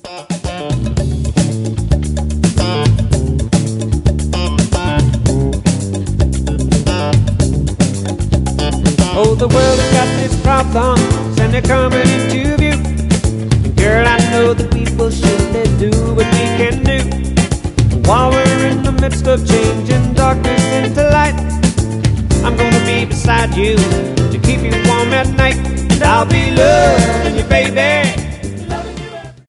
Oh, the world has got its problems and they're coming into view. And girl, I know that people surely do what we can do. While we're in the midst of changing darkness into light, I'm gonna be beside you to keep you warm at night. And I'll be loving you, baby,